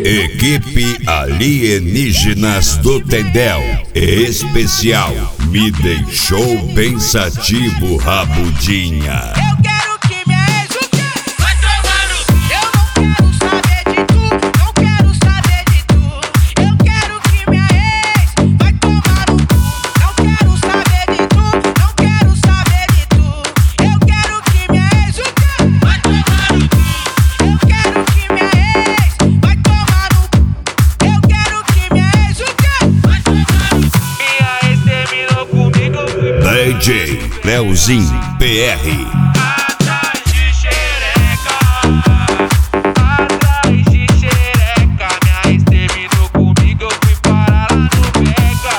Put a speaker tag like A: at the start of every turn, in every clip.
A: Equipe Alienígenas do Tendel. Especial. Me deixou pensativo, Rabudinha.
B: Eu quero que minha ex o quê? Vai tomando. Eu não quero saber de tu, não quero saber de tu. Eu quero que minha ex vai tomar no cu. Não quero saber de tu, não quero saber de tu. Eu quero que minha ex o quê? Vai tomar no cu. Eu quero que minha ex vai tomar no cu. Eu quero que minha ex o quê? Vai tomar no cu. Minha ex terminou comigo.
A: DJ Leozinho PR.
B: Atrás de xereca, atrás de xereca. Minha ex terminou comigo, eu fui parar lá no Vega.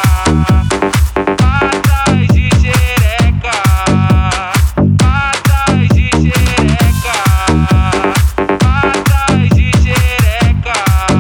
B: Atrás de xereca, atrás de xereca, atrás de xereca,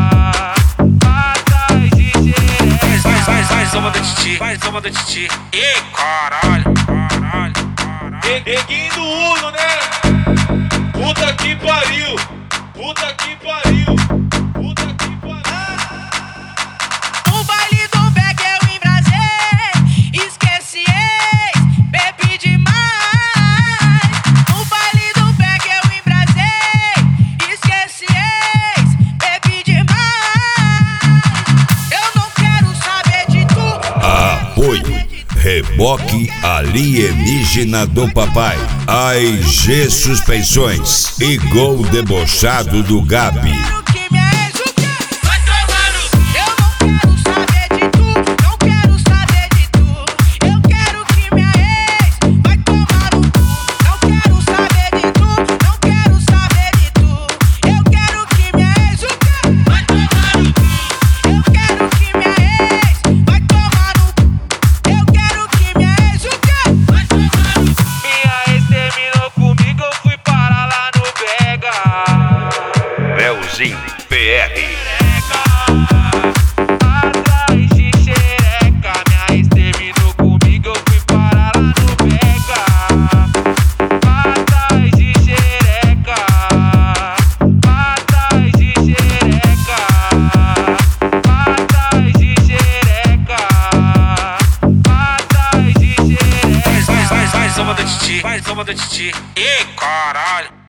B: atrás de xereca. Vai, soma da Titi, vai, soma da Titi. Ih, caralho.
C: Neguinho do Uno, né? Puta que pariu! Puta que pariu! Puta que pariu!
B: No baile do Vega eu embrasei, esqueci ex, bebi demais. No baile do Vega eu embrasei, esqueci ex, bebi demais. Eu não quero saber de tu.
A: Apoio. Reboque Alienígena do Papai. AIG Suspensões e Gol Debochado do Gabi.